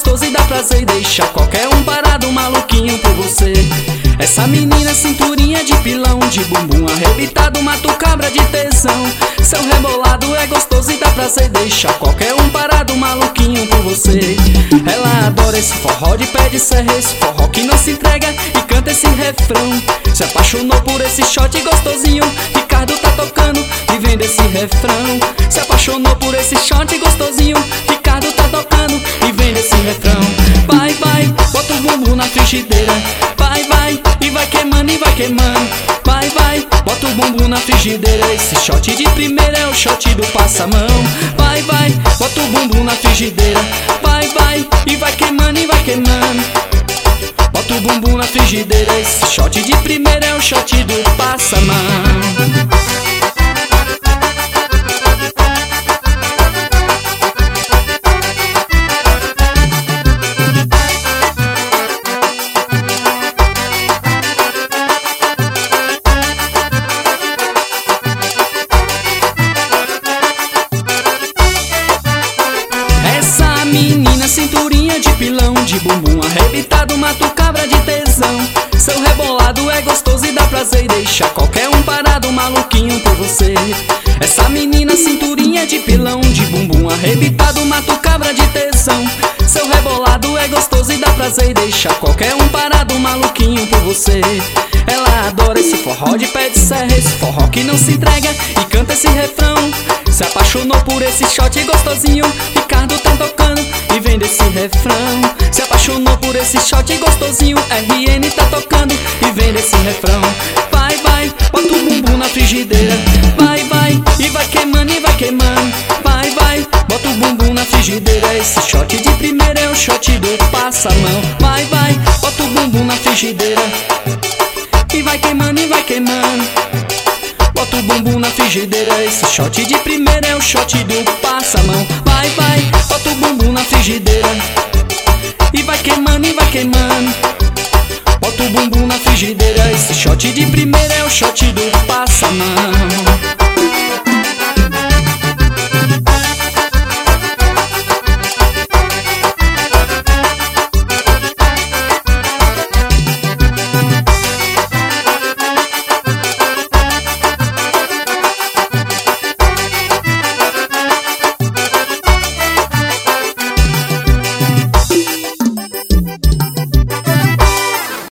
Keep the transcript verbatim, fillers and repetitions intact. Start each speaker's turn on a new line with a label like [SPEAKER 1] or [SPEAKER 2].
[SPEAKER 1] gostoso e dá prazer e deixa qualquer um parado maluquinho por você. Essa menina cinturinha de pilão, de bumbum arrebitado, mata o cabra de tesão. Seu rebolado é gostoso e dá prazer e deixa qualquer um parado maluquinho por você. Ela adora esse forró de pé de serra, esse forró que não se entrega e canta esse refrão. Se apaixonou por esse shot gostosinho, Ricardo tá tocando e vem desse refrão. Se apaixonou por esse shot gostosinho, Ricardo tá tocando e vem desse refrão. Vai, vai, bota o bumbum na frigideira. Vai, vai, e vai queimando e vai queimando. Vai, vai, bota o bumbum na frigideira. Esse shot de primeira é o shot do passamão. Vai, vai, bota o bumbum na frigideira. Vai, vai, e vai queimando e vai queimando. Bota o bumbum na frigideira. Esse shot de primeira é o shot do passamão. Menina cinturinha de pilão, de bumbum arrebitado, mata o cabra de tesão. Seu rebolado é gostoso e dá prazer e deixa qualquer um parado maluquinho por você. Essa menina cinturinha de pilão, de bumbum arrebitado, mata o cabra de tesão. Seu rebolado é gostoso e dá prazer e deixa qualquer um parado maluquinho por você. Ela adora esse forró de pé de serra, esse forró que não se entrega e canta esse refrão. Se apaixonou por esse shot gostosinho, Ricardo tá tocando e vem desse refrão. Se apaixonou por esse shot gostosinho, R N tá tocando e vem desse refrão. Vai, vai, bota o bumbum na frigideira. Vai, vai, e vai queimando e vai queimando. Vai, vai, bota o bumbum na frigideira. Esse shot de primeira é o shot do passamão. Vai, vai, bota o bumbum na frigideira. E vai queimando e vai queimando. Bota o bumbum na frigideira. Esse shot de primeira é o shot do passamão. Vai, vai, bota o bumbum na frigideira. E vai queimando e vai queimando. Bota o bumbum na frigideira. Esse shot de primeira é o shot do passamão.